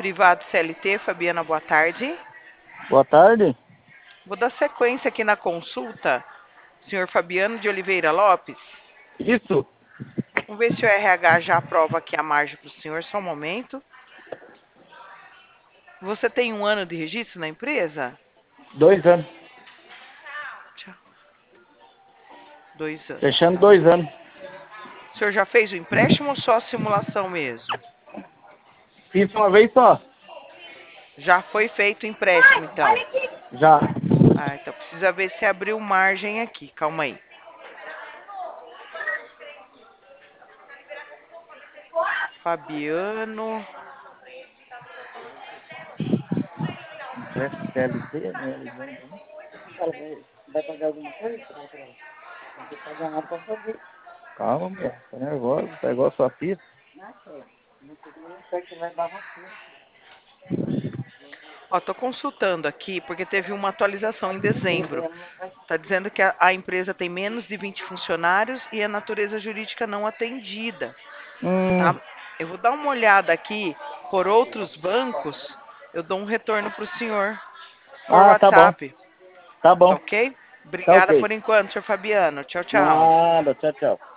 Privado CLT, Fabiana, boa tarde. Boa tarde. Vou dar sequência aqui na consulta. Senhor Fabiano de Oliveira Lopes. Isso, Vamos ver se o RH já aprova aqui a margem para o senhor, só um momento. Você tem 1 ano de registro na empresa? 2 anos. Tchau. 2 anos, Fechando tá. 2 anos. O senhor já fez o empréstimo ou só a simulação mesmo? Fiz uma vez só. Já foi feito o empréstimo, então. Já. Ah, então precisa ver se abriu margem aqui. Calma aí. Fabiano. Empréstimo CLT, né? Ela vai pagar alguma coisa? Tem que pagar nada pra fazer. Calma, mulher. Tá nervosa. Tá igual a sua filha. Não sei que vai dar vacina. Ó, tô consultando aqui porque teve uma atualização em dezembro. Está dizendo que a empresa tem menos de 20 funcionários e a natureza jurídica não atendida, Hum. tá? Eu vou dar uma olhada aqui por outros bancos. Eu dou um retorno para o senhor por Ah, tá bom. WhatsApp, Tá tá bom. ok? Tá Obrigada ok. por enquanto, senhor Fabiano. Tchau, tchau. Nada. Tchau, tchau.